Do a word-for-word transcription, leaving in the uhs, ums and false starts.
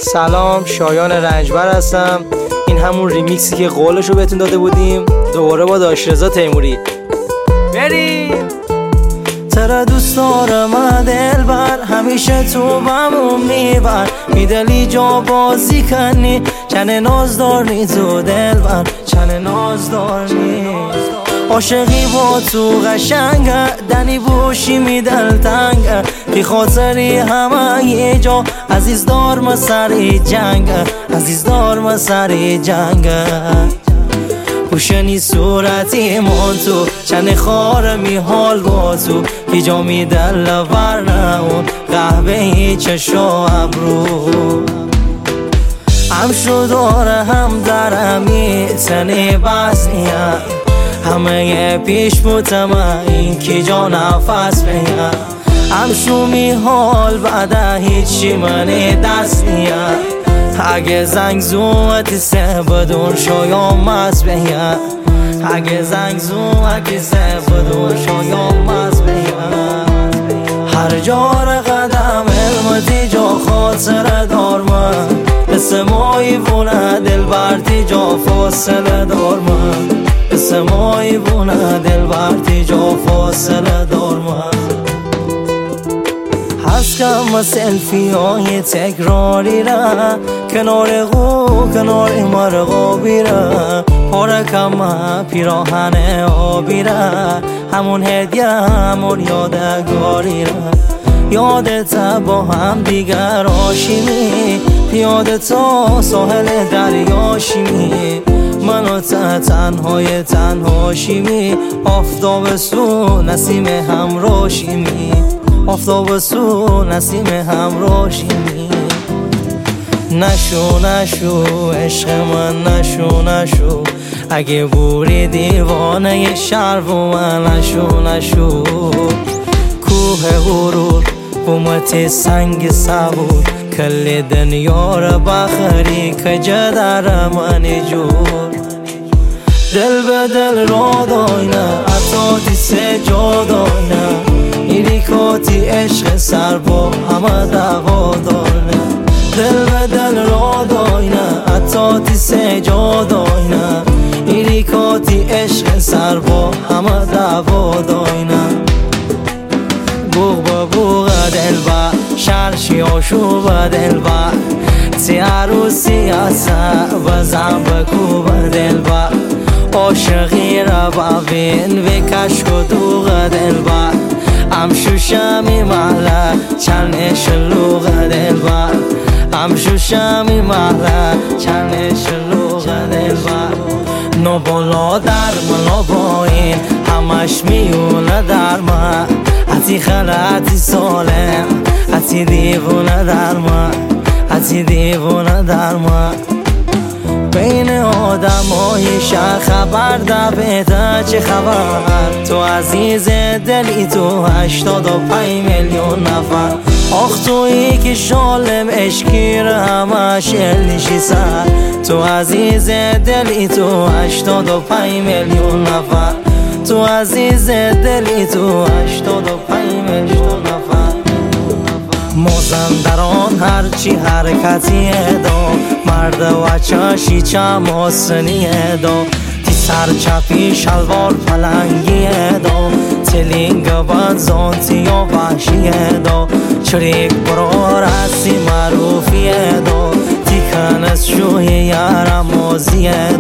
سلام، شایان رنجبر هستم. این همون ریمیکسی که قولشو بهتون داده بودیم، دوباره با داشرزا تیموری. بریم. ترا دوست دارم دلبر، همیشه تو بمون میبر، میدلی جا بازی کنی، چنه ناز دارنی تو دلبر، چنه ناز دارنی. عاشقی با تو قشنگه، دنی بوشی میدل تنگه، بی خاطری همه یه جا، عزیز دار ما سری جنگه، عزیز دار ما سری جنگه. پوشنی صورتی من تو، چند خار می حال با تو، کی جا می دل ورنه اون قهوه چشو ابرو. هم شو داره هم درمی تنی بس نیم، همه پیش بودم این کی جا نفس بیم. هم شو می حال بعد هیچی منی دست نیم، اگه زنگ زومتی سه بدون شایم از بیم، اگه زنگ زومتی سه بدون شایم از بیم. هر جار قدم علمتی جا خاطر دار من، مثل مایی بونه دل برتی جا فاصله دار من، مثل مایی بونه دل برتی جا فاصله دار من. هست کم سلفی های تکراری را، کنار غو کنار مرغابی را، پارکم پیراهن آبی را، همون هدیه همون یادگاری را. یادت با هم دیگر آشیمی، یادت ساحل دریاشیمی، منو تنهای تنهاشیمی، آفتاب سو نسیم همراشیمی، آفتاب سو نسیم همراشیمی. نشو نشو عشق من، نشو نشو اگه بوری دیوانه شهر و من، نشو نشو کوه غرور بومت سنگ صبور، کل دنیا را بخری که جدر من جور. دل به دل را داینه اتاتی سه جا داینه، ایری کاتی عشق سر با همه دوا دارنه. دل به دل را داینه اتاتی سه جا داینه، ایری کاتی عشق سر با همه دوا داینه. بوغ با بوغ دل با شرشی آشو با دل با، تی عروسی اصا بزن بکو با دل با، عاشقی را ببین و کشک و دوغ دل با، امشو شمی محله چند شلوغ دل با، امشو شمی محله چند شلوغ دل با. نو بالا در ملا باین همش میونه در ما، حتی خلطی سالم حتی دیوونه در ما، حتی دیوونه در ما. بین آدم های شهر خبر در بهتر چه خبر، تو عزیز دلی تو هشتاد و پنج میلیون نفر. آخ تویی که شالم عشقی را همش النشی سر، تو عزیز دلی تو هشتاد و پنج میلیون نفر، تو عزیز دلی تو هشتاد و پنج میلیون نفر. مازندران هرچی حرکتی دا، مرد و چاشی چم آسنی دا، تی سر چپی شلوار پلنگی دا، تلینگ بند زانتی یا وحشی دا، چریک برار هستی معروفی دا، تی کنس شوی یارم مازی